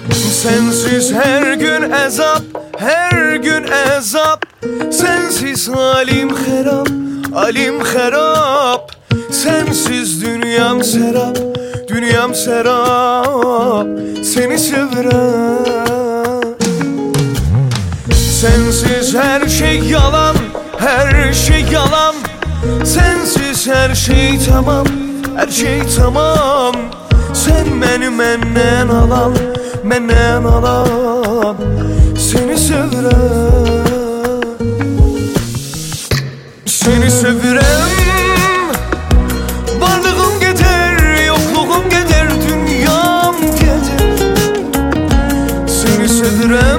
Sensiz her gün ezap, her gün ezap. Sensiz halim harap, halim harap. Sensiz dünyam serap, dünyam serap. Seni sevirem. Sensiz her şey yalan, her şey yalan. Sensiz her şey tamam, her şey tamam. Sen beni menden alan, menden alan. Seni sevirem. Seni sevirem. Varlığım gider, yokluğum gider, dünyam gider. Seni sevirem.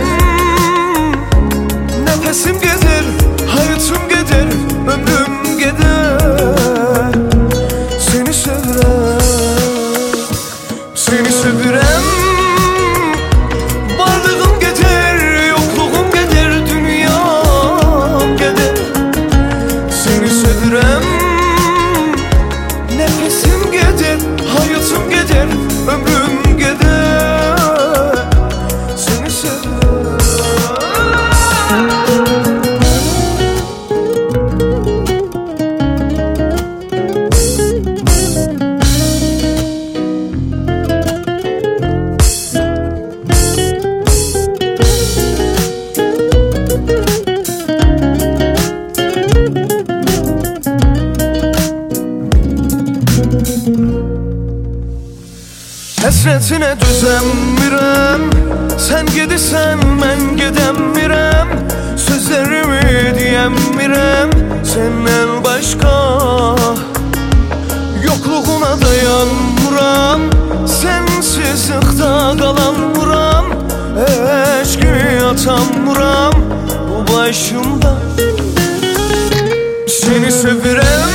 Nefesim gider, hayatım gider, ömrüm gider. Seni sevirem. Seni sevirem. Varlığım gider, yokluğum gider, dünyam gider. Seni sevirem. Nefesim gider, hayatım gider, ömrüm gider. Seni sevirem. Həsrətinə düzəmirəm. Sən gedirsən, mən gedəmirəm. Sözlərimi deyəmirəm səndən başqa. Yokluğuna dayanmıram. Sensizlikdə qalanmıram. Eşqimi atamıram bu başımda. Seni sevirəm.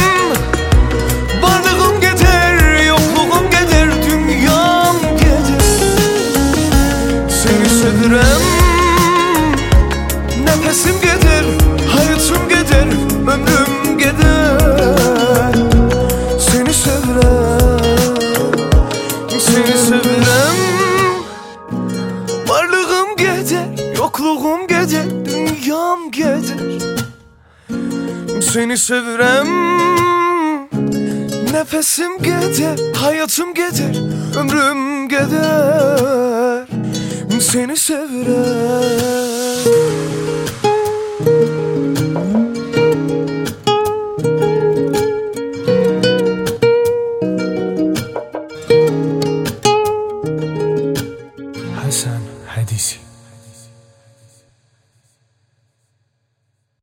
Nefesim gider, hayatım gider, ömrüm gider. Seni sevirem. Seni sevirem. Varlığım gider, yokluğum gider, dünyam gider. Seni sevirem. Nefesim gider, hayatım gider, ömrüm gider. Seni sevirem. Hasan Hadisi.